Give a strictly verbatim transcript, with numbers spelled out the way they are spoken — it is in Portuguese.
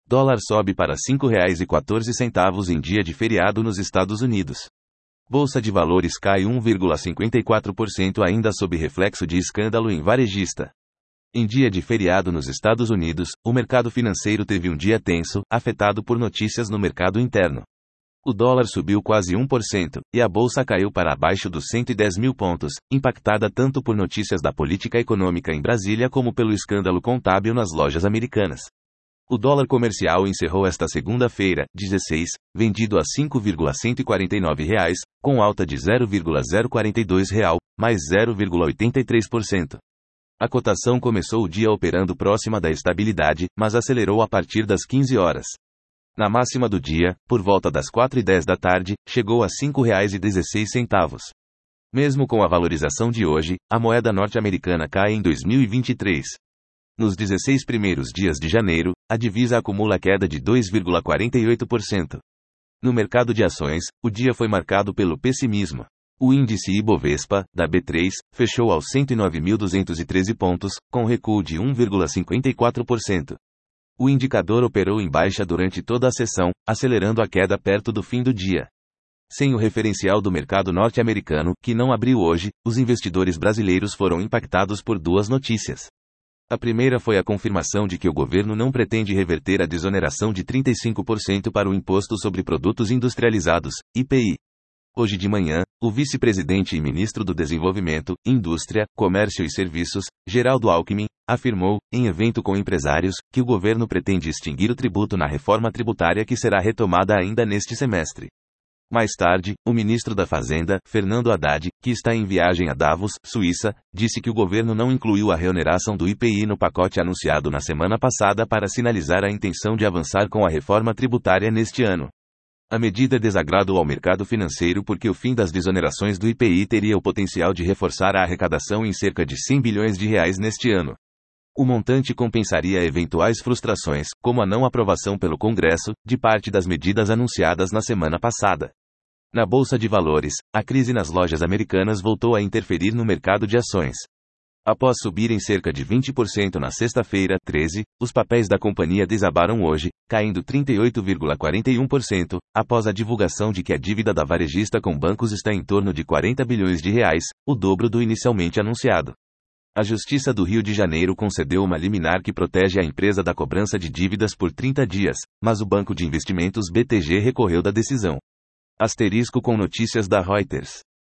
Dólar sobe para cinco reais e quatorze centavos em dia de feriado nos Estados Unidos. Bolsa de Valores cai um vírgula cinquenta e quatro por cento ainda sob reflexo de escândalo em varejista. Em dia de feriado nos Estados Unidos, o mercado financeiro teve um dia tenso, afetado por notícias no mercado interno. O dólar subiu quase um por cento, e a bolsa caiu para abaixo dos cento e dez mil pontos, impactada tanto por notícias da política econômica em Brasília como pelo escândalo contábil nas lojas americanas. O dólar comercial encerrou esta segunda-feira, dezesseis, vendido a cinco vírgula cento e quarenta e nove reais, com alta de zero vírgula zero quarenta e dois real, mais zero vírgula oitenta e três por cento. A cotação começou o dia operando próxima da estabilidade, mas acelerou a partir das quinze horas. Na máxima do dia, por volta das quatro e dez da tarde, chegou a cinco reais e dezesseis centavos. Mesmo com a valorização de hoje, a moeda norte-americana cai em dois mil e vinte e três. Nos dezesseis primeiros dias de janeiro, a divisa acumula queda de dois vírgula quarenta e oito por cento. No mercado de ações, o dia foi marcado pelo pessimismo. O índice Ibovespa, da B três, fechou aos cento e nove mil duzentos e treze pontos, com recuo de um vírgula cinquenta e quatro por cento. O indicador operou em baixa durante toda a sessão, acelerando a queda perto do fim do dia. Sem o referencial do mercado norte-americano, que não abriu hoje, os investidores brasileiros foram impactados por duas notícias. A primeira foi a confirmação de que o governo não pretende reverter a desoneração de trinta e cinco por cento para o Imposto sobre Produtos Industrializados, I P I. Hoje de manhã, o vice-presidente e ministro do Desenvolvimento, Indústria, Comércio e Serviços, Geraldo Alckmin, afirmou, em evento com empresários, que o governo pretende extinguir o tributo na reforma tributária que será retomada ainda neste semestre. Mais tarde, o ministro da Fazenda, Fernando Haddad, que está em viagem a Davos, Suíça, disse que o governo não incluiu a reoneração do I P I no pacote anunciado na semana passada para sinalizar a intenção de avançar com a reforma tributária neste ano. A medida desagradou ao mercado financeiro porque o fim das desonerações do I P I teria o potencial de reforçar a arrecadação em cerca de cem bilhões de reais neste ano. O montante compensaria eventuais frustrações, como a não aprovação pelo Congresso, de parte das medidas anunciadas na semana passada. Na Bolsa de Valores, a crise nas lojas americanas voltou a interferir no mercado de ações. Após subirem cerca de vinte por cento na sexta-feira, treze, os papéis da companhia desabaram hoje, caindo trinta e oito vírgula quarenta e um por cento, após a divulgação de que a dívida da varejista com bancos está em torno de quarenta bilhões de reais, o dobro do inicialmente anunciado. A Justiça do Rio de Janeiro concedeu uma liminar que protege a empresa da cobrança de dívidas por trinta dias, mas o Banco de Investimentos B T G recorreu da decisão. Asterisco com notícias da Reuters.